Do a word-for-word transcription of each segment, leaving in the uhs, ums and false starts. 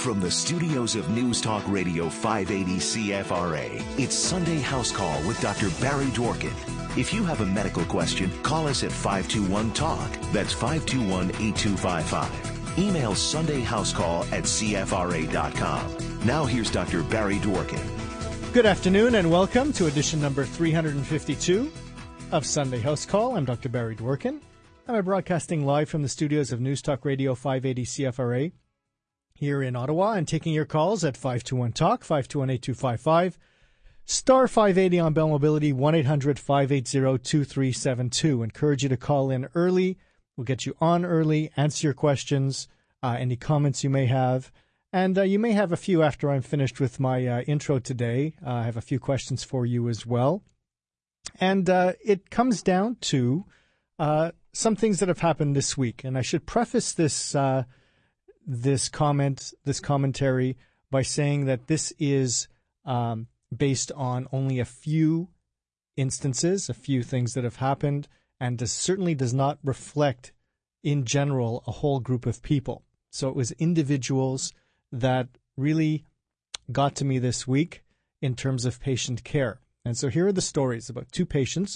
From the studios of News Talk Radio five eighty C F R A, it's Sunday House Call with Doctor Barry Dworkin. If you have a medical question, call us at five two one talk. That's five two one, eight two five five. Email Sunday House Call at C F R A dot com. Now here's Doctor Barry Dworkin. Good afternoon and welcome to edition number three fifty-two of Sunday House Call. I'm Doctor Barry Dworkin. I'm broadcasting live from the studios of News Talk Radio five eighty C F R A here in Ottawa, and taking your calls at five two one talk, five two one, eight two five five, star five eighty on Bell Mobility, one eight hundred, five eight zero, two three seven two. Encourage you to call in early. We'll get you on early, answer your questions, uh, any comments you may have. And uh, you may have a few after I'm finished with my uh, intro today. Uh, I have a few questions for you as well. And uh, it comes down to uh, some things that have happened this week. And I should preface this uh, this comment, this commentary, by saying that this is um, based on only a few instances, a few things that have happened, and this certainly does not reflect, in general, a whole group of people. So it was individuals that really got to me this week in terms of patient care. And so here are the stories about two patients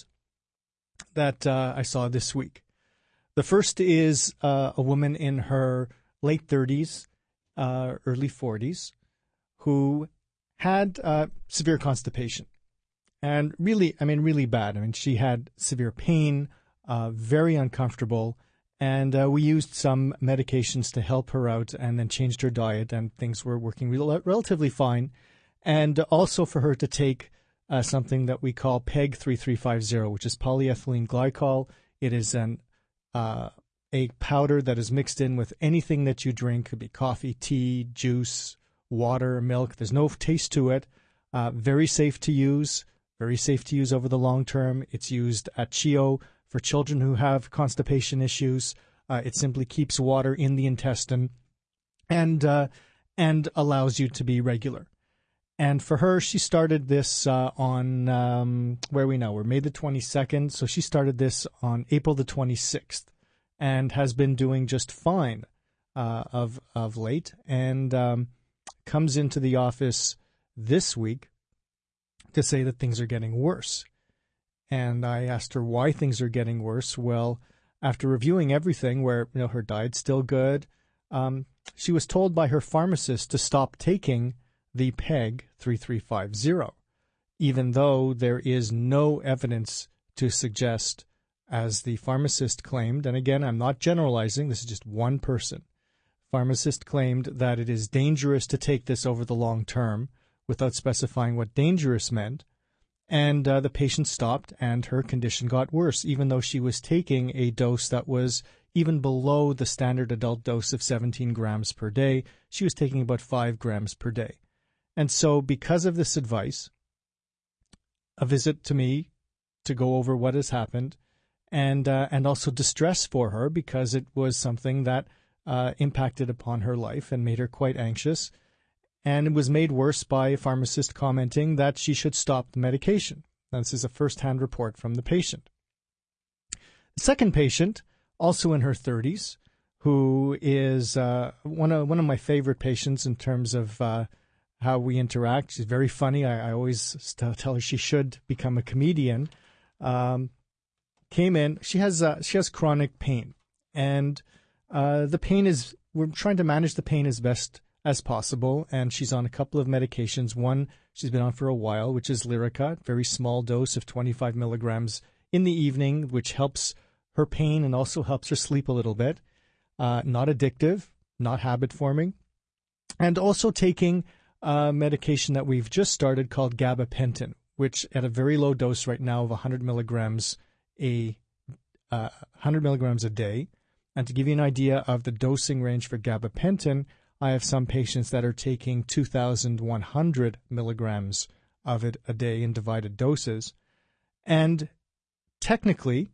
that uh, I saw this week. The first is uh, a woman in her late thirties, uh, early forties, who had uh, severe constipation. And really, I mean, really bad. I mean, she had severe pain, uh, very uncomfortable, and uh, we used some medications to help her out and then changed her diet, and things were working rel- relatively fine. And also for her to take uh, something that we call P E G thirty-three fifty, which is polyethylene glycol. It is an uh, a powder that is mixed in with anything that you drink. It could be coffee, tea, juice, water, milk. There's no taste to it. Uh, very safe to use. Very safe to use over the long term. It's used at C H O for children who have constipation issues. Uh, it simply keeps water in the intestine and uh, and allows you to be regular. And for her, she started this uh, on, um, where are we now? We're May the twenty-second. So she started this on April the twenty-sixth and has been doing just fine uh, of, of late, and um, comes into the office this week to say that things are getting worse. And I asked her why things are getting worse. Well, after reviewing everything, where you know her diet's still good, um, she was told by her pharmacist to stop taking the P E G thirty-three fifty, even though there is no evidence to suggest, as the pharmacist claimed, and again, I'm not generalizing, this is just one person. Pharmacist claimed that it is dangerous to take this over the long term without specifying what dangerous meant. And uh, the patient stopped, and her condition got worse, even though she was taking a dose that was even below the standard adult dose of seventeen grams per day. She was taking about five grams per day. And so because of this advice, a visit to me to go over what has happened, and uh, and also distress for her, because it was something that uh, impacted upon her life and made her quite anxious. And it was made worse by a pharmacist commenting that she should stop the medication. Now, this is a first-hand report from the patient. The second patient, also in her thirties, who is uh, one of one of my favorite patients in terms of uh, how we interact. She's very funny. I, I always tell her she should become a comedian. Um, came in. She has uh, she has chronic pain, and uh, the pain is we're trying to manage the pain as best as possible, and she's on a couple of medications. One she's been on for a while, which is Lyrica, very small dose of twenty-five milligrams in the evening, which helps her pain and also helps her sleep a little bit. Uh, not addictive, not habit forming, and also taking a medication that we've just started called gabapentin, which at a very low dose right now of one hundred milligrams a uh, one hundred milligrams a day. And to give you an idea of the dosing range for gabapentin, I have some patients that are taking two thousand one hundred milligrams of it a day in divided doses. And technically,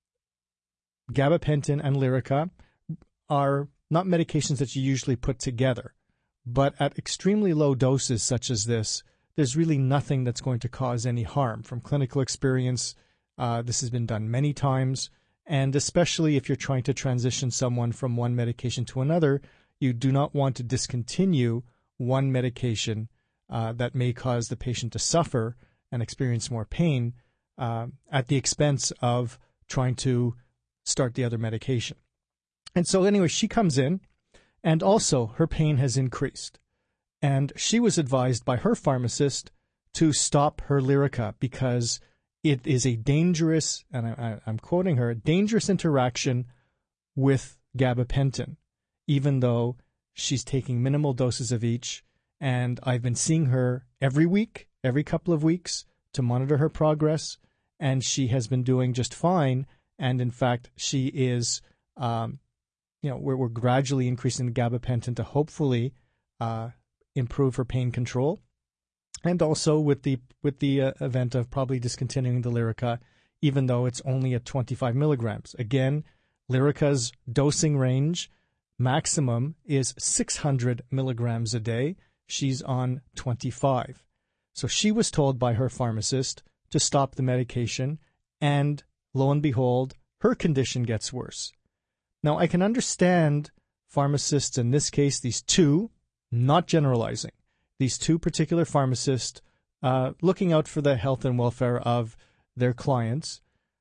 gabapentin and Lyrica are not medications that you usually put together. But at extremely low doses such as this, there's really nothing that's going to cause any harm. From clinical experience, uh, this has been done many times. And especially if you're trying to transition someone from one medication to another, You do not want to discontinue one medication uh, that may cause the patient to suffer and experience more pain uh, at the expense of trying to start the other medication. And so anyway, she comes in, and also her pain has increased. And she was advised by her pharmacist to stop her Lyrica because it is a dangerous, and I, I'm quoting her, dangerous interaction with gabapentin, even though she's taking minimal doses of each. And I've been seeing her every week, every couple of weeks, to monitor her progress, and she has been doing just fine. And in fact, she is, um, you know, we're, we're gradually increasing the gabapentin to hopefully uh, improve her pain control, and also with the with the uh, event of probably discontinuing the Lyrica, even though it's only at twenty-five milligrams. Again, Lyrica's dosing range maximum is six hundred milligrams a day. She's on twenty-five. So she was told by her pharmacist to stop the medication, and lo and behold, her condition gets worse. Now, I can understand pharmacists in this case, these two, not generalizing, these two particular pharmacists uh, looking out for the health and welfare of their clients,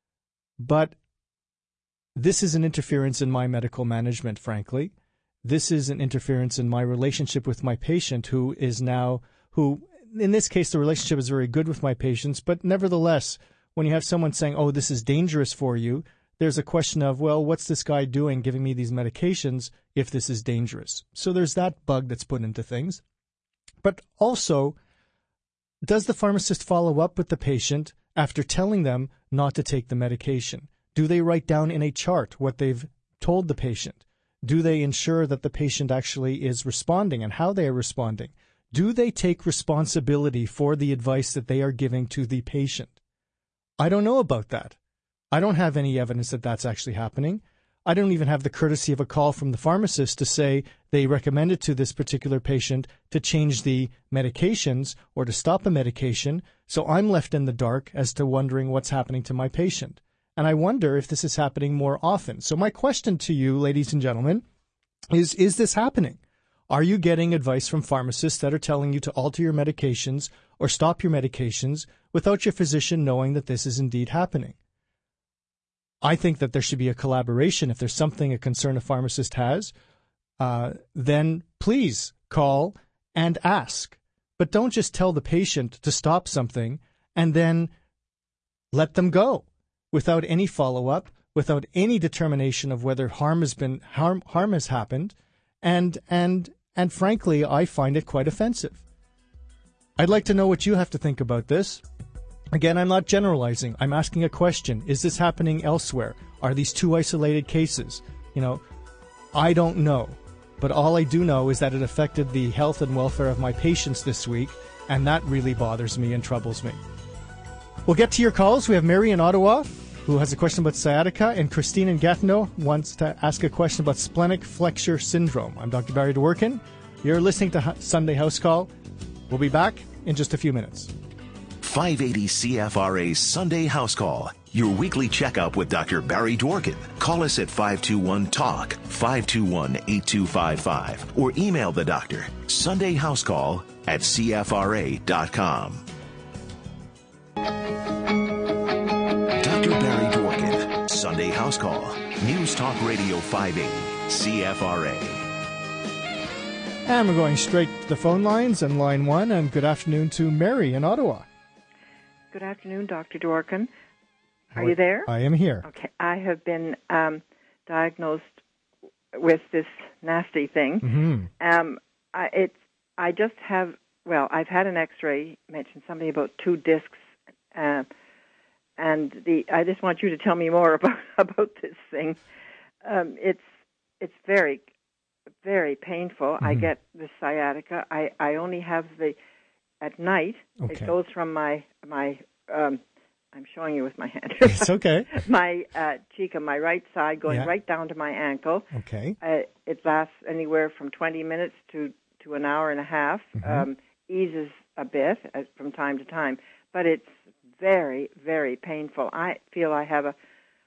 but this is an interference in my medical management, frankly. This is an interference in my relationship with my patient, who is now, who, in this case, the relationship is very good with my patients, but nevertheless, when you have someone saying, oh, this is dangerous for you, there's a question of, well, what's this guy doing giving me these medications if this is dangerous? So there's that bug that's put into things. But also, does the pharmacist follow up with the patient after telling them not to take the medication? Do they write down in a chart what they've told the patient? Do they ensure that the patient actually is responding and how they are responding? Do they take responsibility for the advice that they are giving to the patient? I don't know about that. I don't have any evidence that that's actually happening. I don't even have the courtesy of a call from the pharmacist to say they recommended to this particular patient to change the medications or to stop a medication. So I'm left in the dark as to wondering what's happening to my patient. And I wonder if this is happening more often. So my question to you, ladies and gentlemen, is, is this happening? Are you getting advice from pharmacists that are telling you to alter your medications or stop your medications without your physician knowing that this is indeed happening? I think that there should be a collaboration. If there's something, a concern a pharmacist has, uh, then please call and ask. But don't just tell the patient to stop something and then let them go without any follow-up, without any determination of whether harm has been harm harm has happened, and and and frankly, I find it quite offensive. I'd like to know what you have to think about this. Again, I'm not generalizing. I'm asking a question. Is this happening elsewhere? Are these two isolated cases? You know, I don't know. But all I do know is that it affected the health and welfare of my patients this week, and that really bothers me and troubles me. We'll get to your calls. We have Mary in Ottawa, who has a question about sciatica, and Christine in Gatineau wants to ask a question about splenic flexure syndrome. I'm Doctor Barry Dworkin. You're listening to Sunday House Call. We'll be back in just a few minutes. five eighty C F R A's Sunday House Call, your weekly checkup with Doctor Barry Dworkin. Call us at five two one talk, five two one, eight two five five, or email the doctor, Sunday House Call at C F R A dot com. Doctor Barry Dworkin, Sunday House Call, News Talk Radio five eighty, C F R A. And we're going straight to the phone lines and line one, and good afternoon to Mary in Ottawa. Good afternoon, Doctor Dworkin. Are you there? I am here. Okay. I have been um, diagnosed with this nasty thing. Mm-hmm. Um, I, it's, I just have, well, I've had an X-ray, mentioned something about two discs, uh, and the. I just want you to tell me more about, about this thing. Um, it's it's very, very painful. Mm-hmm. I get the sciatica. I, I only have the, at night, okay. It goes from my, my um, I'm showing you with my hand. It's okay. my uh, cheek on my right side going yeah. right down to my ankle. Okay. Uh, it lasts anywhere from twenty minutes to, to an hour and a half. Mm-hmm. Um, eases a bit uh, from time to time, but it's very, very painful. I feel I have a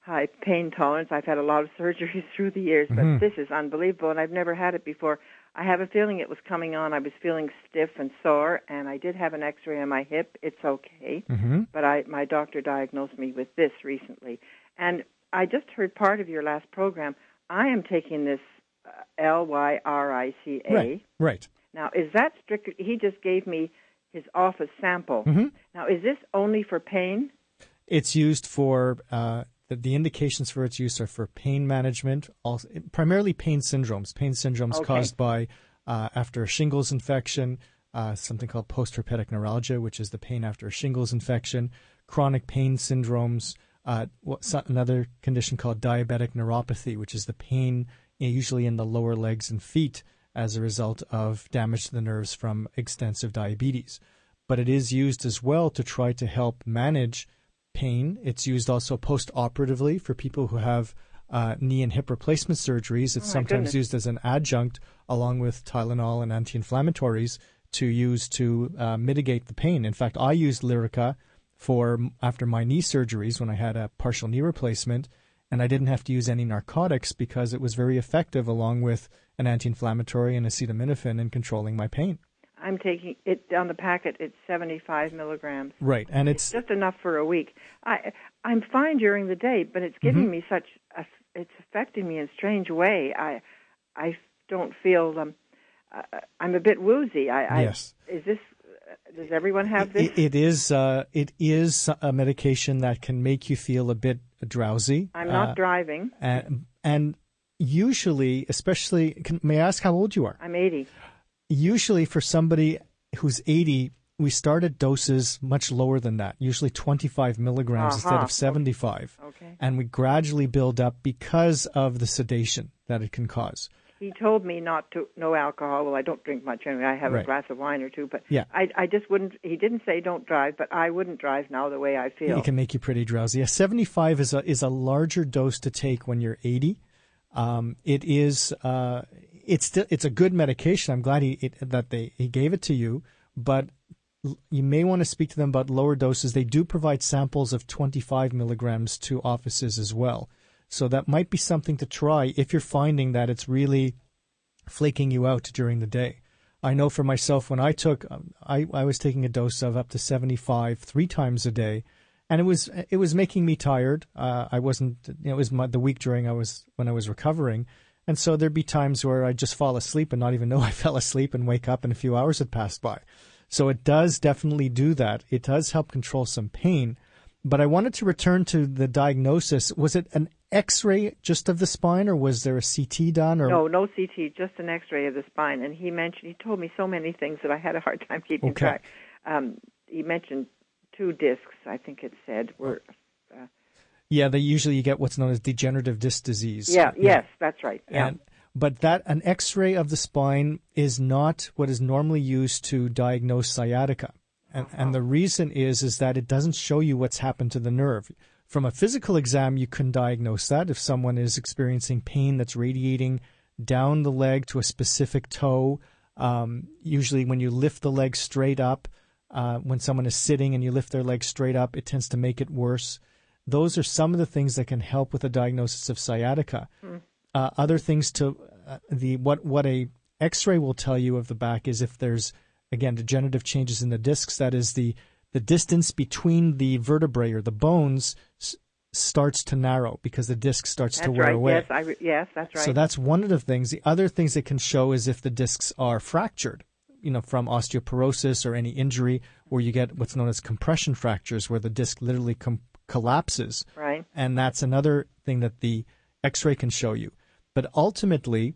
high pain tolerance. I've had a lot of surgeries through the years, but Mm-hmm. this is unbelievable, and I've never had it before. I have a feeling it was coming on. I was feeling stiff and sore, and I did have an X-ray on my hip. It's okay, Mm-hmm. but I my doctor diagnosed me with this recently. And I just heard part of your last program. I am taking this uh, L Y R I C A. Right, right. Now, is that strictly, he just gave me his office sample. Mm-hmm. Now, is this only for pain? It's used for, uh, the, the indications for its use are for pain management, also, primarily pain syndromes. Pain syndromes Okay. caused by, uh, after a shingles infection, uh, something called post-herpetic neuralgia, which is the pain after a shingles infection, chronic pain syndromes, uh, what's another condition called diabetic neuropathy, which is the pain usually in the lower legs and feet as a result of damage to the nerves from extensive diabetes. But it is used as well to try to help manage pain. It's used also post-operatively for people who have uh, knee and hip replacement surgeries. It's Oh, my sometimes goodness. used as an adjunct along with Tylenol and anti-inflammatories to use to uh, mitigate the pain. In fact, I used Lyrica for after my knee surgeries when I had a partial knee replacement, and I didn't have to use any narcotics because it was very effective along with an anti-inflammatory and acetaminophen in controlling my pain. I'm taking it on the packet. It's seventy-five milligrams. Right, and It's it's just enough for a week. I I'm fine during the day, but it's giving Mm-hmm. me such a, it's affecting me in a strange way. I I don't feel um uh, I'm a bit woozy. I, Yes. I is this uh, does everyone have this? it, it is uh, it is a medication that can make you feel a bit drowsy. I'm not uh, driving. and, and usually, especially, can, may I ask how old you are? I'm eighty. Usually, for somebody who's eighty, we start at doses much lower than that, usually twenty-five milligrams instead Uh-huh. of seventy-five. Okay. And we gradually build up because of the sedation that it can cause. He told me not to, no alcohol. Well, I don't drink much anyway. I have Right. a glass of wine or two, but Yeah. I, I just wouldn't. He didn't say don't drive, but I wouldn't drive now the way I feel. It can make you pretty drowsy. Yeah, seventy-five is a is a larger dose to take when you're eighty. Um, it is uh, it's still it's a good medication. I'm glad he it, that they he gave it to you, but l- you may want to speak to them about lower doses. They do provide samples of twenty-five milligrams to offices as well, so that might be something to try if you're finding that it's really flaking you out during the day. I know for myself when I took um, I I was taking a dose of up to seventy-five three times a day. And it was it was making me tired. Uh, I wasn't. You know, it was my, the week during I was when I was recovering, and so there'd be times where I'd just fall asleep and not even know I fell asleep and wake up and a few hours had passed by. So it does definitely do that. It does help control some pain. But I wanted to return to the diagnosis. Was it an X-ray just of the spine, or was there a C T done? Or No, no C T, just an X-ray of the spine. And he mentioned, he told me so many things that I had a hard time keeping Okay. track. Um, he mentioned two discs, I think it said, were. Uh, Yeah, they usually you get what's known as degenerative disc disease. yeah, yes, that's right. Yeah. And, but that an X-ray of the spine is not what is normally used to diagnose sciatica, and Uh-huh. and the reason is is that it doesn't show you what's happened to the nerve. From a physical exam, you can diagnose that if someone is experiencing pain that's radiating down the leg to a specific toe. Um, usually, when you lift the leg straight up, uh, when someone is sitting and you lift their leg straight up, it tends to make it worse. Those are some of the things that can help with a diagnosis of sciatica. Mm. Uh, other things to uh, the what what a X-ray will tell you of the back is if there's again degenerative changes in the discs. That is the the distance between the vertebrae or the bones s- starts to narrow because the disc starts That's to wear right. away. Yes, I re- yes, that's right. So that's one of the things. The other things it can show is if the discs are fractured, you know, from osteoporosis or any injury, where you get what's known as compression fractures, where the disc literally com- collapses. Right. And that's another thing that the X-ray can show you. But ultimately,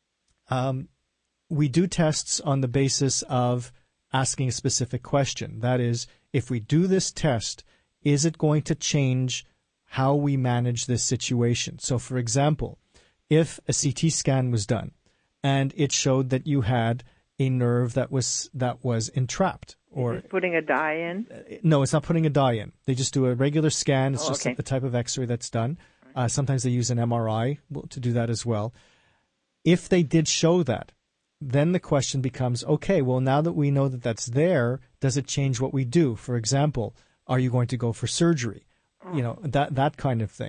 um, we do tests on the basis of asking a specific question. That is, if we do this test, is it going to change how we manage this situation? So, for example, if a C T scan was done and it showed that you had a nerve that was that was entrapped, or Just putting a dye in. no, it's not putting a dye in. They just do a regular scan. It's Oh, just okay. the type of X-ray that's done. Uh, sometimes they use an M R I to do that as well. If they did show that, then the question becomes, okay, well, now that we know that that's there, does it change what we do? For example, are you going to go for surgery? You know, that that kind of thing.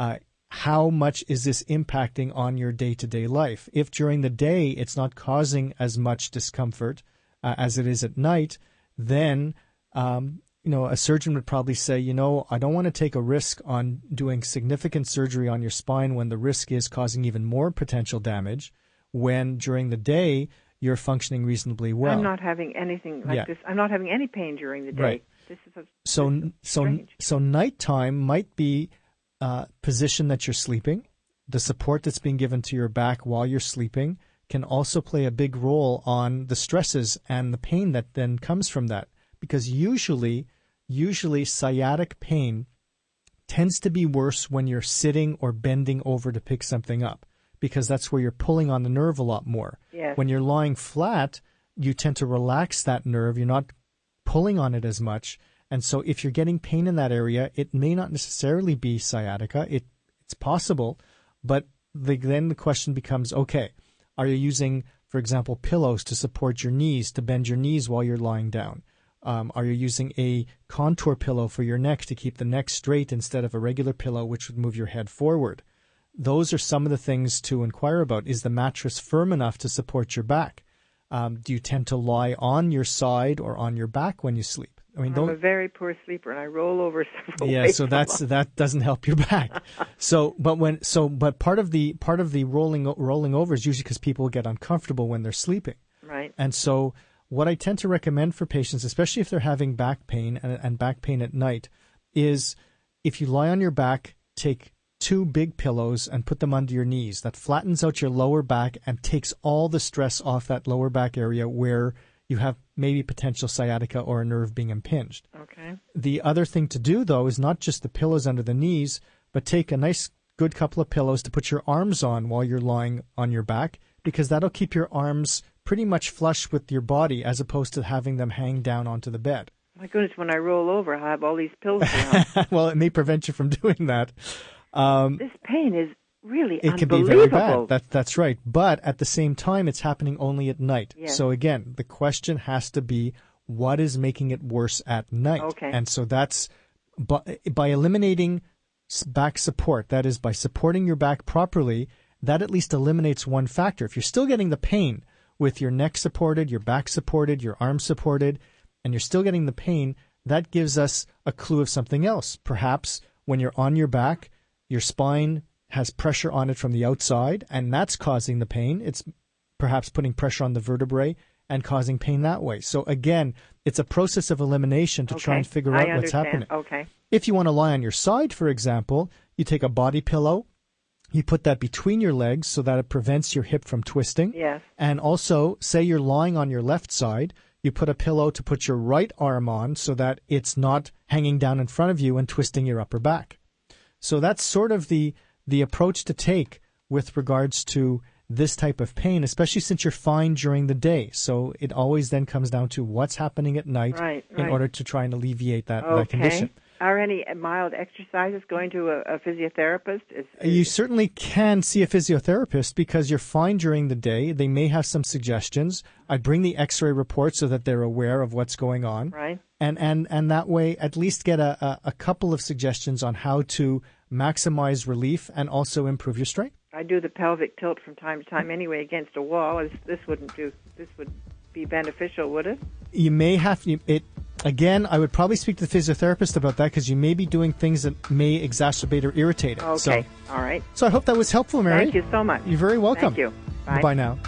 uh, how much is this impacting on your day-to-day life? If during the day it's not causing as much discomfort uh, as it is at night, then um, you know, a surgeon would probably say, you know, I don't want to take a risk on doing significant surgery on your spine when the risk is causing even more potential damage, when during the day you're functioning reasonably well. I'm not having anything like yeah. this. I'm not having any pain during the day. Right. This is a, so this is so strange. so nighttime might be uh, position that you're sleeping. The support that's being given to your back while you're sleeping can also play a big role on the stresses and the pain that then comes from that. Because usually, usually sciatic pain tends to be worse when you're sitting or bending over to pick something up, because that's where you're pulling on the nerve a lot more. Yes. When you're lying flat, you tend to relax that nerve. You're not pulling on it as much. And so if you're getting pain in that area, it may not necessarily be sciatica. It, it's possible. But the, then the question becomes, okay, are you using, for example, pillows to support your knees, to bend your knees while you're lying down? Um, are you using a contour pillow for your neck to keep the neck straight instead of a regular pillow, which would move your head forward? Those are some of the things to inquire about. Is the mattress firm enough to support your back? Um, do you tend to lie on your side or on your back when you sleep? I mean, I'm don't, a very poor sleeper, and I roll over several yeah, ways so that's along. that doesn't help your back. so, but when so, but part of the part of the rolling rolling over is usually because people get uncomfortable when they're sleeping, Right. and so what I tend to recommend for patients, especially if they're having back pain and, and back pain at night, is if you lie on your back, take two big pillows and put them under your knees. That flattens out your lower back and takes all the stress off that lower back area where you have maybe potential sciatica or a nerve being impinged. Okay. The other thing to do, though, is not just the pillows under the knees, but take a nice, good couple of pillows to put your arms on while you're lying on your back, because that'll keep your arms pretty much flush with your body as opposed to having them hang down onto the bed. My goodness, when I roll over, I'll have all these pills around. Well, it may prevent you from doing that. Um, This pain is really it can unbelievable. be very bad. That, that's right. But at the same time, it's happening only at night. Yes. So again, the question has to be, what is making it worse at night? Okay. And so that's by, by eliminating s- back support, that is by supporting your back properly, that at least eliminates one factor. If you're still getting the pain with your neck supported, your back supported, your arms supported, and you're still getting the pain, that gives us a clue of something else. Perhaps when you're on your back, your spine has pressure on it from the outside, and that's causing the pain. It's perhaps putting pressure on the vertebrae and causing pain that way. So again, it's a process of elimination to Okay. try and figure I out what's understand. happening. Okay. If you want to lie on your side, for example, you take a body pillow, you put that between your legs so that it prevents your hip from twisting. Yes. And also, say you're lying on your left side, you put a pillow to put your right arm on so that it's not hanging down in front of you and twisting your upper back. So that's sort of the the approach to take with regards to this type of pain, especially since you're fine during the day. So it always then comes down to what's happening at night Right, in right. order to try and alleviate that, Okay. that condition. Are any mild exercises going to a, a physiotherapist? Is, is, You certainly can see a physiotherapist because you're fine during the day. They may have some suggestions. I bring the x-ray report so that they're aware of what's going on. Right. And, and, and that way at least get a, a, a couple of suggestions on how to maximize relief and also improve your strength. I do the pelvic tilt from time to time anyway against a wall. This, this wouldn't do. This would be beneficial, would it? You may have you- it. Again, I would probably speak to the physiotherapist about that because you may be doing things that may exacerbate or irritate it. Okay. So, All right. so I hope that was helpful, Mary. Thank you so much. You're very welcome. Thank you. Bye. Bye now.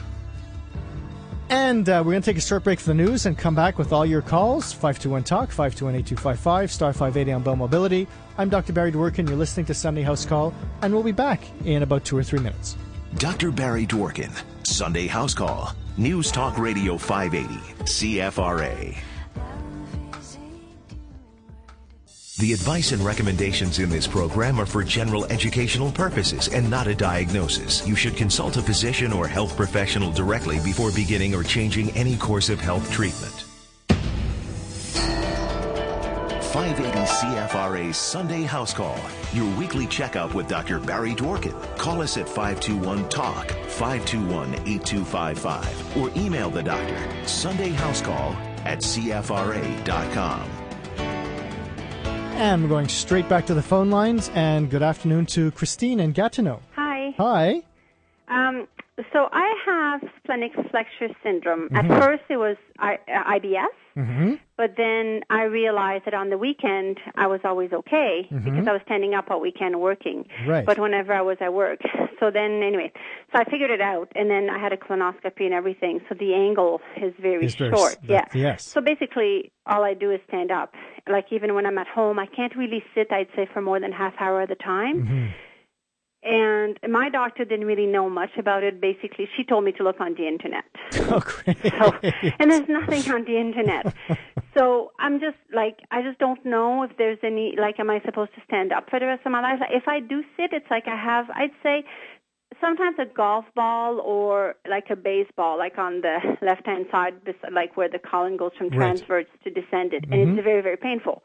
And uh, we're going to take a short break for the news and come back with all your calls. five two one talk, five two one, eight two five five, star five eighty on Bell Mobility. I'm Doctor Barry Dworkin. You're listening to Sunday House Call, and we'll be back in about two or three minutes. Doctor Barry Dworkin, Sunday House Call, News Talk Radio five eighty, C F R A. The advice and recommendations in this program are for general educational purposes and not a diagnosis. You should consult a physician or health professional directly before beginning or changing any course of health treatment. five eighty C F R A's Sunday House Call, your weekly checkup with Doctor Barry Dworkin. Call us at five two one talk, five two one, eight two five five, or email the doctor, Sunday House Call at C F R A dot com. And we're going straight back to the phone lines. And good afternoon to Christine in Gatineau. Hi. Hi. Um, so I have splenic flexure syndrome. Mm-hmm. At first it was I, I B S, Mm-hmm. but then I realized that on the weekend I was always okay Mm-hmm. because I was standing up all weekend working. Right. But whenever I was at work. So then anyway, so I figured it out, and then I had a colonoscopy and everything, so the angle is very Is very short. s- yeah. that- yes. So basically all I do is stand up. Like even when I'm at home, I can't really sit, I'd say, for more than half hour at a time. Mm-hmm. And my doctor didn't really know much about it. Basically, she told me to look on the internet. Oh, great. So, and there's nothing on the internet. So I'm just like, I just don't know if there's any, like, am I supposed to stand up for the rest of my life? If I do sit, it's like I have, I'd say, sometimes a golf ball or like a baseball, like on the left-hand side, like where the column goes from Right. transverse to descended. And Mhm. it's very, very painful.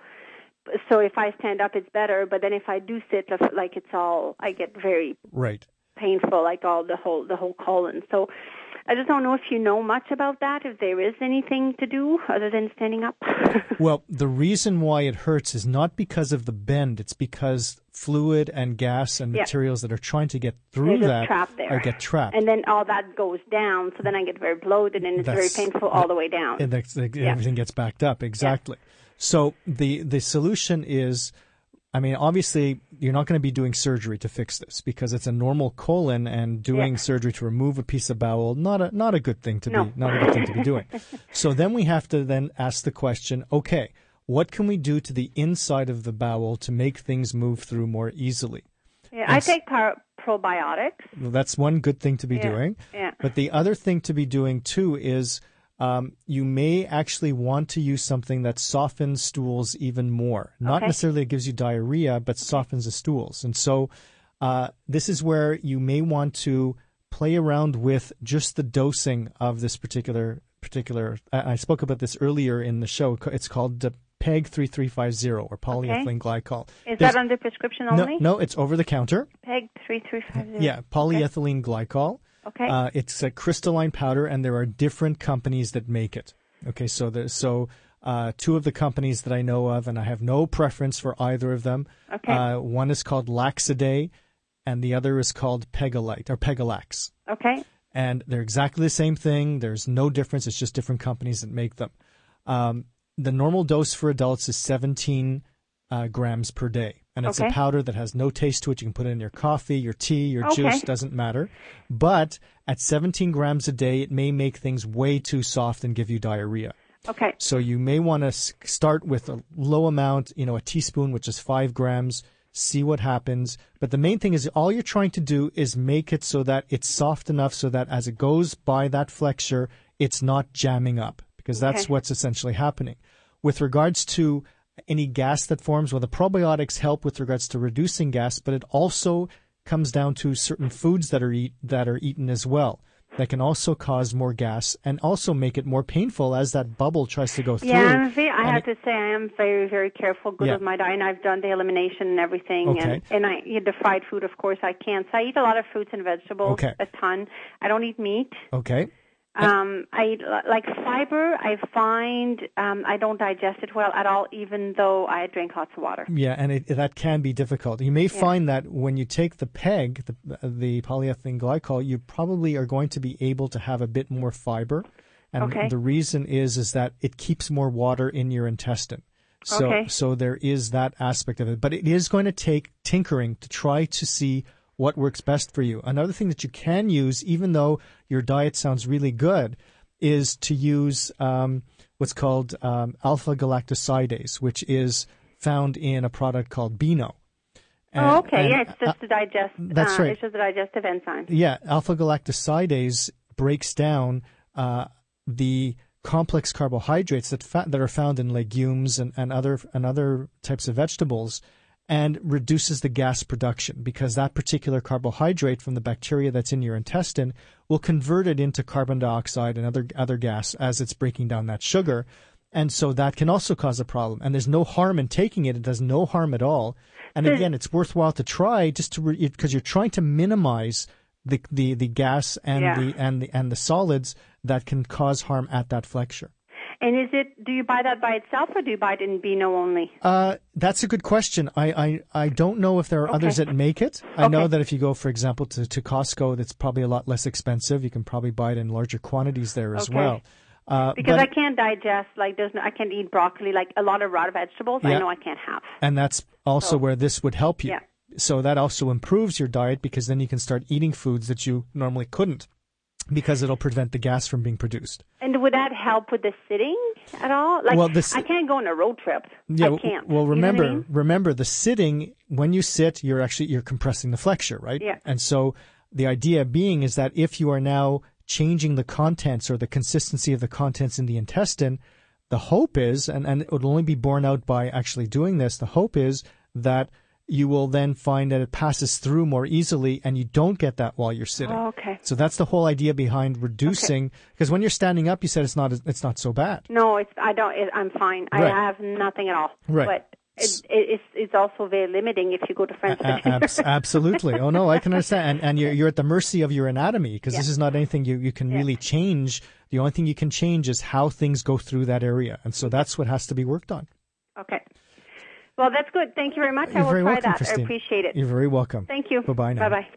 So if I stand up, it's better. But then if I do sit, like it's all, I get very Right. painful, like all the whole the whole colon. So I just don't know if you know much about that, if there is anything to do other than standing up. Well, the reason why it hurts is not because of the bend. It's because fluid and gas and Yeah. materials that are trying to get They're through just that trapped there. are get trapped. And then all that goes down, so then I get very bloated, and it's That's- very painful all the way down. And that's, everything gets backed up. Exactly. So the, the solution is, I mean, obviously, you're not going to be doing surgery to fix this because it's a normal colon, and doing Yeah. surgery to remove a piece of bowel, not a not a good thing to No. be not a good thing to be doing. So then we have to then ask the question, okay, what can we do to the inside of the bowel to make things move through more easily? Yeah, And I s- take par- probiotics. Well, that's one good thing to be Yeah, doing. yeah. But the other thing to be doing too is um, you may actually want to use something that softens stools even more. Not Okay. necessarily gives you diarrhea, but softens the stools. And so uh, this is where you may want to play around with just the dosing of this particular particular. I, I spoke about this earlier in the show. It's called the P E G thirty-three fifty or polyethylene glycol. Is There's- that under prescription no, only? no, it's over the counter. P E G three three five zero. Yeah, polyethylene glycol. Okay. Uh, it's a crystalline powder, and there are different companies that make it. Okay, so there's so uh, two of the companies that I know of, and I have no preference for either of them. Okay. Uh, one is called Laxaday, and the other is called Pegolite or Pegalax. Okay. And they're exactly the same thing. There's no difference. It's just different companies that make them. Um, the normal dose for adults is seventeen uh, grams per day. And it's Okay. a powder that has no taste to it. You can put it in your coffee, your tea, your Okay. juice, doesn't matter. But at seventeen grams a day, it may make things way too soft and give you diarrhea. Okay. So you may want to start with a low amount, you know, a teaspoon, which is five grams, see what happens. But the main thing is all you're trying to do is make it so that it's soft enough so that as it goes by that flexure, it's not jamming up, because that's Okay. what's essentially happening. With regards to any gas that forms, well, the probiotics help with regards to reducing gas, but it also comes down to certain foods that are eat, that are eaten as well. That can also cause more gas and also make it more painful as that bubble tries to go through. Yeah, I'm very, I And have it- to say I am very, very careful, good Yeah. with my diet, and I've done the elimination and everything. Okay. And, and I eat the fried food, of course, I can't. So I eat a lot of fruits and vegetables, Okay. a ton. I don't eat meat. Okay. Um, I eat, li- like fiber, I find um, I don't digest it well at all, even though I drink lots of water. Yeah, and it, that can be difficult. You may find that when you take the P E G, the, the polyethylene glycol, you probably are going to be able to have a bit more fiber. And Okay. the reason is is that it keeps more water in your intestine. So Okay. so there is that aspect of it. But it is going to take tinkering to try to see what works best for you. Another thing that you can use, even though your diet sounds really good, is to use um, what's called um, alpha-galactosidase, which is found in a product called Beano. And- oh, okay. and, Yeah, it's just uh, to digest. that's uh, right. It's just a digestive enzyme. Yeah, alpha-galactosidase breaks down uh, the complex carbohydrates that fa- that are found in legumes and, and other and other types of vegetables, and reduces the gas production, because that particular carbohydrate from the bacteria that's in your intestine will convert it into carbon dioxide and other other gas as it's breaking down that sugar. And so that can also cause a problem. And there's no harm in taking it. It does no harm at all. And So- again, it's worthwhile to try just to because you're trying to minimize the the, the gas and Yeah. the and the and the solids that can cause harm at that flexure. And is it, do you buy that by itself or do you buy it in Beano only? Uh, that's a good question. I, I, I don't know if there are Okay. others that make it. I Okay. know that if you go, for example, to, to Costco, that's probably a lot less expensive. You can probably buy it in larger quantities there as Okay. well. Uh, Because but, I can't digest, like, there's no, I can't eat broccoli, like a lot of raw vegetables, Yeah. I know I can't have. and that's also So- where this would help you. Yeah. So that also improves your diet because then you can start eating foods that you normally couldn't because it'll prevent the gas from being produced. And would that help with the sitting at all? Like, Well, this- I can't go on a road trip. Yeah, I can't. well, You know what I remember, mean? remember the sitting, when you sit, you're actually, you're compressing the flexure, right? Yeah. And so the idea being is that if you are now changing the contents or the consistency of the contents in the intestine, the hope is, and, and it would only be borne out by actually doing this, the hope is that you will then find that it passes through more easily and you don't get that while you're sitting. Oh, okay. So that's the whole idea behind reducing, because when you're standing up, you said it's not, it's not so bad. No, it's, I don't, it, I'm fine. Right. I have nothing at all. Right. But it, it, it's, it's also very limiting if you go to friends for A- dinner. abs- absolutely. Oh no, I can understand. And, and you're, you're at the mercy of your anatomy because this Yeah. is not anything you, you can Yeah. really change. The only thing you can change is how things go through that area. And so that's what has to be worked on. Okay. Well, that's good. Thank you very much. You're I will very try welcome, that. Christine. I appreciate it. You're very welcome. Thank you. Bye-bye now. Bye-bye.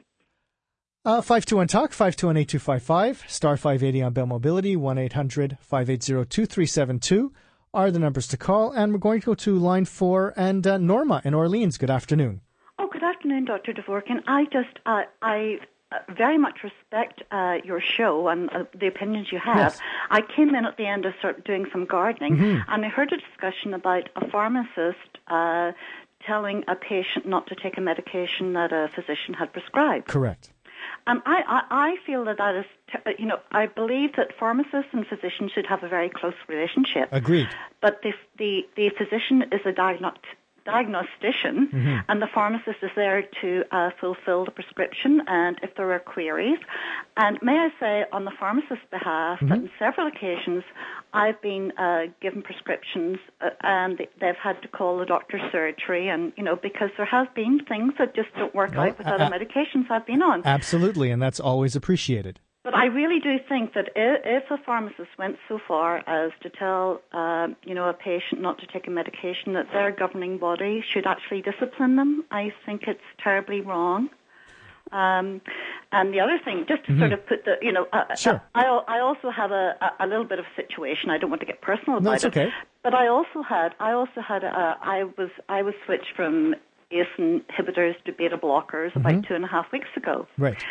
Uh, five two one talk, five two one eight two five five, star five eighty on Bell Mobility, one eight hundred five eight zero two three seven two are the numbers to call. And we're going to go to line four and uh, Norma in Orleans. Good afternoon. Oh, good afternoon, Doctor Dvorkin. I just, uh, I uh, very much respect uh, your show and uh, the opinions you have. Yes. I came in at the end of sort of doing some gardening, Mm-hmm. and I heard a discussion about a pharmacist uh, telling a patient not to take a medication that a physician had prescribed. Correct. And I, I, I feel that that is, t- you know, I believe that pharmacists and physicians should have a very close relationship. Agreed. But the the, the physician is a diagno- diagnostician, Mm-hmm. and the pharmacist is there to uh, fulfill the prescription and if there are queries. And may I say, on the pharmacist's behalf, Mm-hmm. that on several occasions I've been uh, given prescriptions uh, and they've had to call the doctor's surgery, and you know, because there has been things that just don't work No, out with uh, other uh, medications I've been on. Absolutely. And that's always appreciated. But I really do think that i- if a pharmacist went so far as to tell, um, you know, a patient not to take a medication, that their governing body should actually discipline them, I think it's terribly wrong. Um, and the other thing, just to sort of put the, you know, uh, Sure. I, I also have a, a little bit of a situation. I don't want to get personal about No, it's it. okay. But I also had, I also had, a, I was, I was switched from A C E inhibitors to beta blockers about two and a half weeks ago. Right.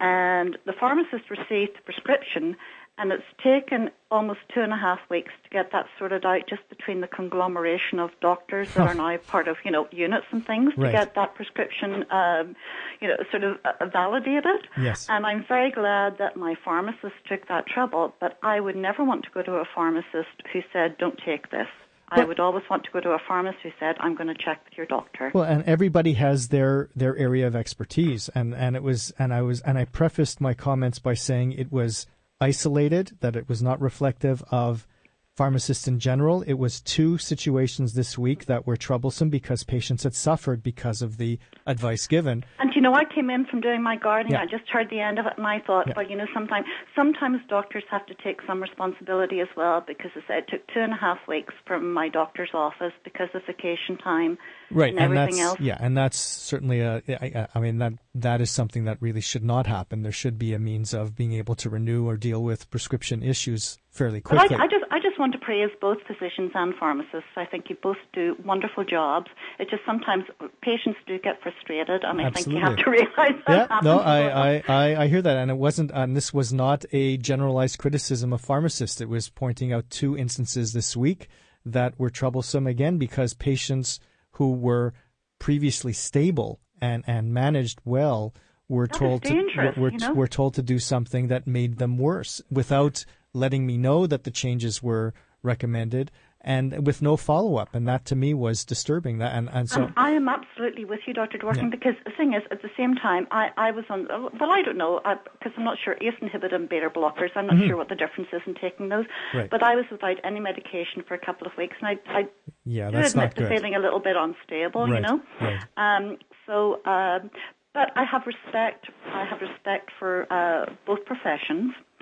And the pharmacist received the prescription, and it's taken almost two and a half weeks to get that sorted out just between the conglomeration of doctors that are now part of, you know, units and things Right. to get that prescription, um, you know, sort of uh, validated. Yes. And I'm very glad that my pharmacist took that trouble, but I would never want to go to a pharmacist who said, don't take this. I But- would always want to go to a pharmacist who said, I'm going to check with your doctor. Well, and everybody has their, their area of expertise, and, and it was, and I was, and I prefaced my comments by saying it was isolated, that it was not reflective of pharmacists in general. It was two situations this week that were troublesome because patients had suffered because of the advice given. And you know, I came in from doing my gardening. Yeah. I just heard the end of it, and I thought, Yeah. well, you know, sometimes sometimes doctors have to take some responsibility as well, because as I said, it took two and a half weeks from my doctor's office because of vacation time Right, and and everything that's else. yeah, and that's certainly a. I, I mean that that is something that really should not happen. There should be a means of being able to renew or deal with prescription issues fairly But quickly. I, I just I just want to praise both physicians and pharmacists. I think you both do wonderful jobs. It's just sometimes patients do get frustrated, and I think you have Absolutely. to realize that Yeah, happens no, as well. I, I, I, I hear that, and it wasn't, and this was not a generalized criticism of pharmacists. It was pointing out two instances this week that were troublesome again because patients who were previously stable and, and managed well were That is told to dangerous, were, were, you know? were told to do something that made them worse without letting me know that the changes were recommended and with no follow-up, and that to me was disturbing. That and, and so Um, I am absolutely with you, Doctor Dworkin, Yeah. because the thing is, at the same time, I, I was on, well, I don't know, because I'm not sure, A C E inhibitor and beta blockers, I'm not sure what the difference is in taking those, Mm-hmm. Right. but I was without any medication for a couple of weeks, and I, I yeah, do that's admit not to good. feeling a little bit unstable, you Right, know? right. Um, so, um, but I have respect, I have respect for uh, both professions.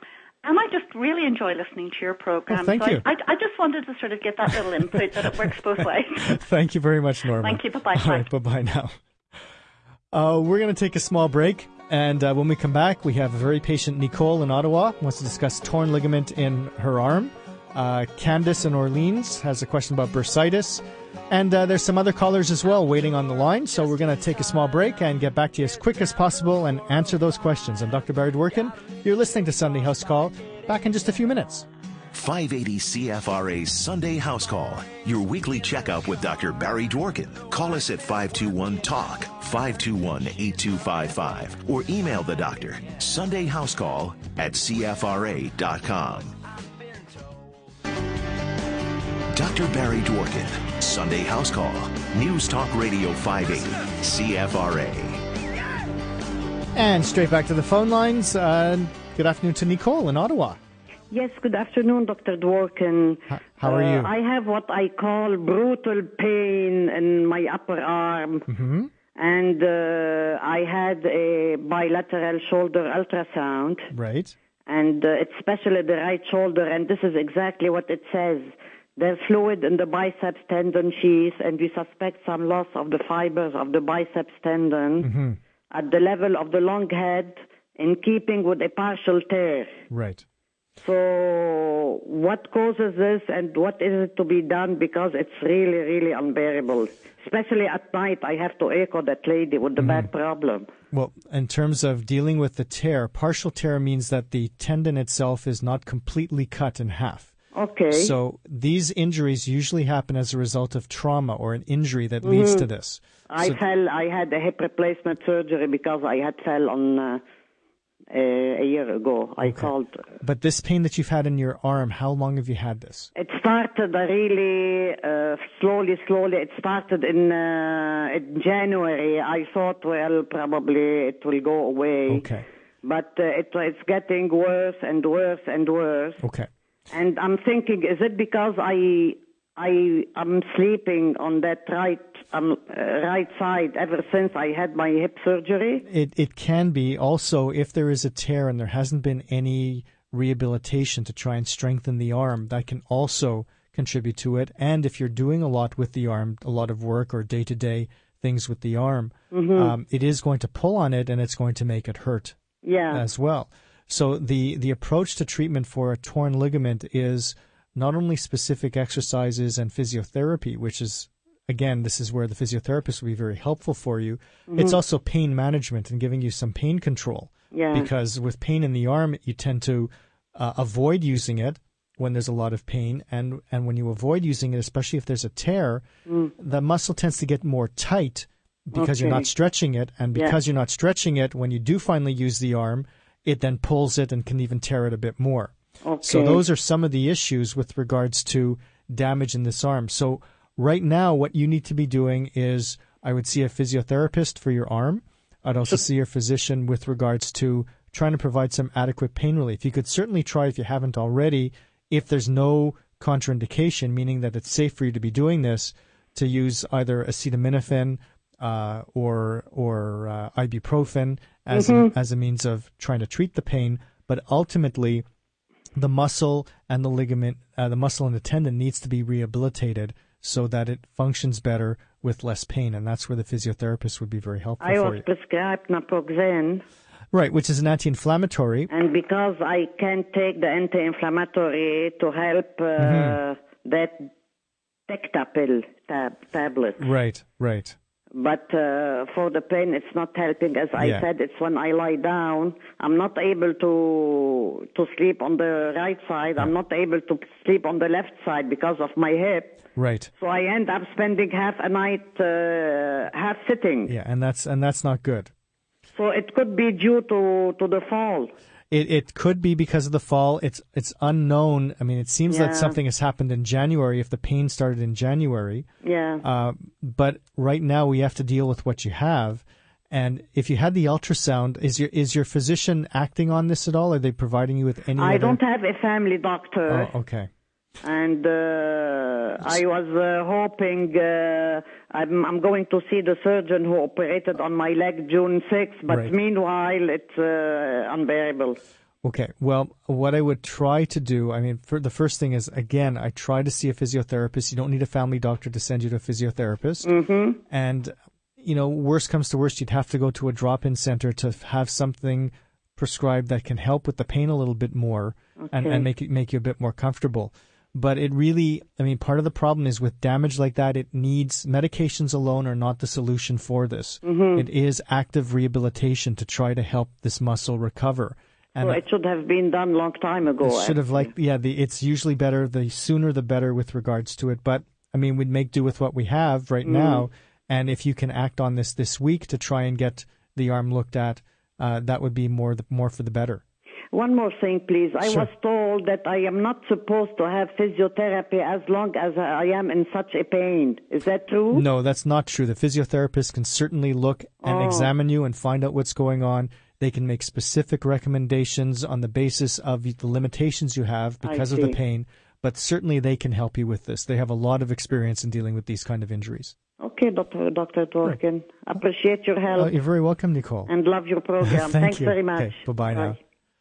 And I just really enjoy listening to your program. Oh, thank so you. I, I, I just wanted to sort of get that little input that it works both ways. Thank you very much, Norma. Thank you. Bye-bye. All right, bye-bye now. Uh, we're going to take a small break, and uh, when we come back, we have a very patient Nicole in Ottawa who wants to discuss torn ligament in her arm. Uh, Candice in Orleans has a question about bursitis. And uh, there's some other callers as well waiting on the line, so we're going to take a small break and get back to you as quick as possible and answer those questions. I'm Doctor Barry Dworkin. You're listening to Sunday House Call. Back in just a few minutes. five eighty C F R A's Sunday House Call, your weekly checkup with Doctor Barry Dworkin. Call us at five two one talk, five two one, eight two five five, or email the doctor, Sunday House Call at C F R A dot com. Doctor Barry Dworkin, Sunday House Call, News Talk Radio five eighty, C F R A. And straight back to the phone lines. Uh, good afternoon to Nicole in Ottawa. Yes, good afternoon, Doctor Dworkin. H- how are you? Uh, I have what I call brutal pain in my upper arm. Mm-hmm. And uh, I had a bilateral shoulder ultrasound. Right. And uh, it's especially the right shoulder, and this is exactly what it says. There's fluid in the biceps tendon sheath, and we suspect some loss of the fibers of the biceps tendon Mm-hmm. at the level of the long head, in keeping with a partial tear. Right. So what causes this, and what is it to be done? Because it's really, really unbearable. Especially at night, I have to echo that lady with the Mm-hmm. back problem. Well, in terms of dealing with the tear, partial tear means that the tendon itself is not completely cut in half. Okay. So these injuries usually happen as a result of trauma or an injury that leads Mm-hmm. to this. I So- fell, I had a hip replacement surgery because I had fell on uh, a, a year ago. I called. But this pain that you've had in your arm, how long have you had this? It started uh, really uh, slowly, slowly. It started in, uh, in January. I thought, well, probably it will go away. Okay. But uh, it, it's getting worse and worse and worse. Okay. And I'm thinking, is it because I I am sleeping on that right um, uh, right side ever since I had my hip surgery? It it can be also if there is a tear and there hasn't been any rehabilitation to try and strengthen the arm, that can also contribute to it. And if you're doing a lot with the arm, a lot of work or day-to-day things with the arm, Mm-hmm. um, it is going to pull on it and it's going to make it hurt Yeah. as well. So the, the approach to treatment for a torn ligament is not only specific exercises and physiotherapy, which is, again, this is where the physiotherapist will be very helpful for you. Mm-hmm. It's also pain management and giving you some pain control. Yeah. Because with pain in the arm, you tend to uh, avoid using it when there's a lot of pain. And, and when you avoid using it, especially if there's a tear, Mm. the muscle tends to get more tight because you're Okay. not stretching it. And Yeah. because you're not stretching it, when you do finally use the arm, it then pulls it and can even tear it a bit more. Okay. So those are some of the issues with regards to damage in this arm. So right now, what you need to be doing is I would see a physiotherapist for your arm. I'd also see your physician with regards to trying to provide some adequate pain relief. You could certainly try, if you haven't already, if there's no contraindication, meaning that it's safe for you to be doing this, to use either acetaminophen uh, or or uh, ibuprofen as Mm-hmm. a, as a means of trying to treat the pain. But ultimately, the muscle and the ligament, uh, the muscle and the tendon needs to be rehabilitated so that it functions better with less pain, and that's where the physiotherapist would be very helpful I for was you. prescribed naproxen, Right, which is an anti-inflammatory. and because I can't take the anti-inflammatory to help uh, Mm-hmm. that Tecta pill tab, tablet. Right, right. But uh, for the pain, it's not helping. As I Yeah. said, it's when I lie down, I'm not able to to sleep on the right side. I'm not able to sleep on the left side because of my hip. Right. So I end up spending half a night uh, half sitting. Yeah, and that's and that's not good. So it could be due to, to the fall. It it could be because of the fall. It's it's unknown. I mean, it seems Yeah. that something has happened in January if the pain started in January. Yeah. Uh, but right now we have to deal with what you have. And if you had the ultrasound, is your is your physician acting on this at all? Are they providing you with any I other... don't have a family doctor. Oh, okay. And uh, I was uh, hoping uh, I'm, I'm going to see the surgeon who operated on my leg June sixth, but Right. meanwhile it's uh, unbearable. Okay. Well, what I would try to do, I mean, for the first thing is, again, I try to see a physiotherapist. You don't need a family doctor to send you to a physiotherapist. Mm-hmm. And, you know, worst comes to worst, you'd have to go to a drop-in center to have something prescribed that can help with the pain a little bit more Okay. and, and make it make you a bit more comfortable. But it really, I mean, part of the problem is with damage like that, it needs medications alone are not the solution for this. Mm-hmm. It is active rehabilitation to try to help this muscle recover. And So it should have been done long time ago. it should have actually. like, yeah, the, it's usually better, the sooner the better with regards to it. But, I mean, we'd make do with what we have right Mm. now. And if you can act on this this week to try and get the arm looked at, uh, that would be more the, more for the better. One more thing, please. I Sure. was told that I am not supposed to have physiotherapy as long as I am in such a pain. Is that true? No, that's not true. The physiotherapist can certainly look and Oh. examine you and find out what's going on. They can make specific recommendations on the basis of the limitations you have because of the see. pain, but certainly they can help you with this. They have a lot of experience in dealing with these kind of injuries. Okay, Doctor Doctor Dworkin. Appreciate your help Uh, you're very welcome, Nicole. and love your program. Thank Thanks you. very much. Okay, bye-bye now.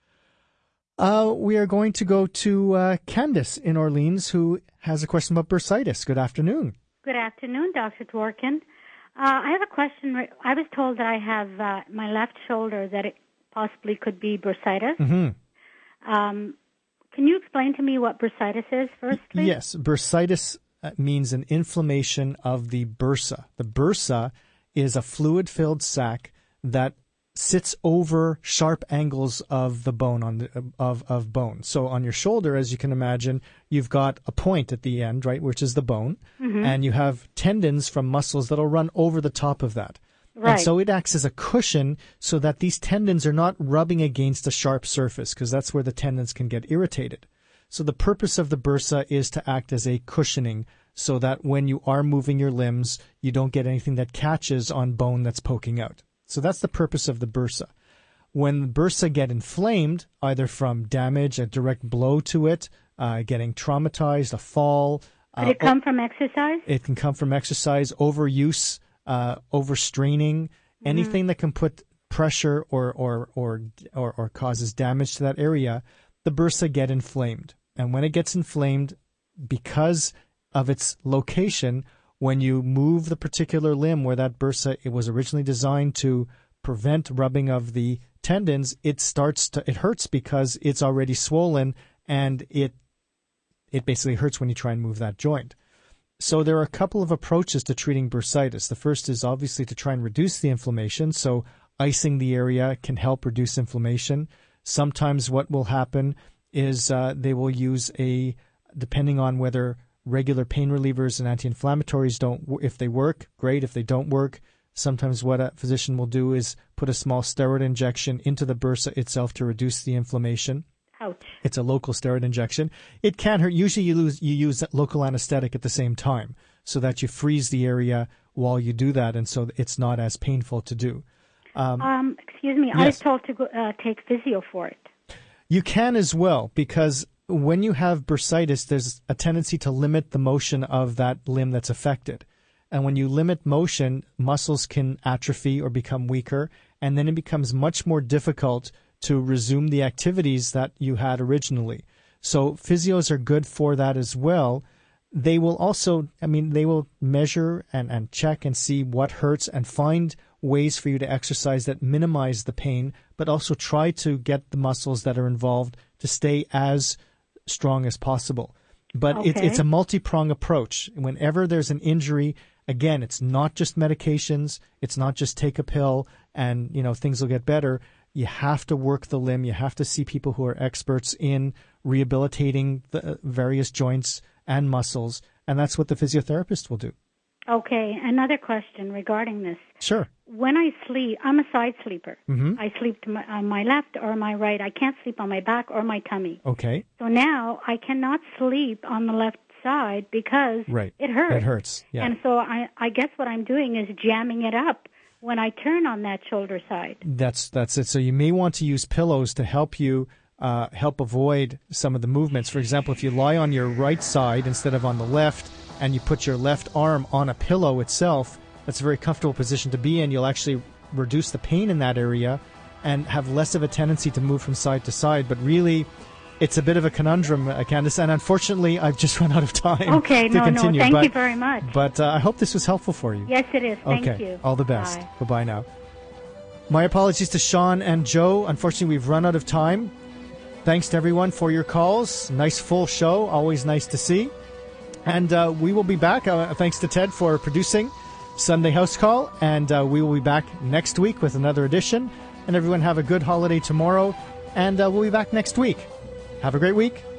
Uh, we are going to go to uh, Candace in Orleans, who has a question about bursitis. Good afternoon. Good afternoon, Doctor Dworkin. Uh, I have a question. I was told that I have uh, my left shoulder that it possibly could be bursitis. Mm-hmm. Um, can you explain to me what bursitis is, firstly? Yes, bursitis uh, means an inflammation of the bursa. The bursa is a fluid-filled sac that sits over sharp angles of the bone on the, of of bone. So on your shoulder, as you can imagine, you've got a point at the end, right, which is the bone, Mm-hmm. and you have tendons from muscles that'll run over the top of that. Right. And so it acts as a cushion so that these tendons are not rubbing against a sharp surface, because that's where the tendons can get irritated. So the purpose of the bursa is to act as a cushioning so that when you are moving your limbs, you don't get anything that catches on bone that's poking out. So that's the purpose of the bursa. When the bursa get inflamed, either from damage, a direct blow to it, uh, getting traumatized, a fall. Could uh, it come from exercise? It can come from exercise, overuse, uh, overstraining, anything that can put pressure or, or, or, or, or causes damage to that area, the bursa get inflamed. And when it gets inflamed, because of its location, when you move the particular limb where that bursa it was originally designed to prevent rubbing of the tendons, it starts to it hurts because it's already swollen, and it it basically hurts when you try and move that joint. So there are a couple of approaches to treating bursitis. The first is obviously to try and reduce the inflammation. So icing the area can help reduce inflammation. Sometimes what will happen is uh, they will use a, depending on whether regular pain relievers and anti-inflammatories don't, if they work, great. If they don't work, sometimes what a physician will do is put a small steroid injection into the bursa itself to reduce the inflammation. Ouch. It's a local steroid injection. It can hurt. Usually you, lose, you use local anesthetic at the same time so that you freeze the area while you do that, and so it's not as painful to do. Um, Um, excuse me. I yes. was told to go, uh, take physio for it. You can as well, because when you have bursitis, there's a tendency to limit the motion of that limb that's affected. And when you limit motion, muscles can atrophy or become weaker, and then it becomes much more difficult to resume the activities that you had originally. So physios are good for that as well. They will also, I mean, they will measure and, and check and see what hurts and find ways for you to exercise that minimize the pain, but also try to get the muscles that are involved to stay as strong as possible. But Okay. it, it's a multi-prong approach. Whenever there's an injury, again, it's not just medications. It's not just take a pill and, you know, things will get better. You have to work the limb. You have to see people who are experts in rehabilitating the various joints and muscles, and that's what the physiotherapist will do. Okay. Another question regarding this. Sure. When I sleep, I'm a side sleeper. Mm-hmm. I sleep to my, on my left or my right. I can't sleep on my back or my tummy. Okay. So now I cannot sleep on the left side because Right. it hurts. It hurts. Yeah. And so I, I guess what I'm doing is jamming it up when I turn on that shoulder side. That's that's it. So you may want to use pillows to help you uh, help avoid some of the movements. For example, if you lie on your right side instead of on the left, and you put your left arm on a pillow itself, that's a very comfortable position to be in. You'll actually reduce the pain in that area, and have less of a tendency to move from side to side. But really, it's a bit of a conundrum, uh, Candace, and unfortunately, I've just run out of time okay, to no, continue. no, thank but, you very much. But uh, I hope this was helpful for you. Yes, it is. Thank okay. you. All the best. Bye. Bye-bye now. My apologies to Sean and Joe. Unfortunately, we've run out of time. Thanks to everyone for your calls. Nice full show. Always nice to see. And uh, we will be back. Uh, thanks to Ted for producing Sunday House Call. And uh, we will be back next week with another edition. And everyone have a good holiday tomorrow. And uh, we'll be back next week. Have a great week.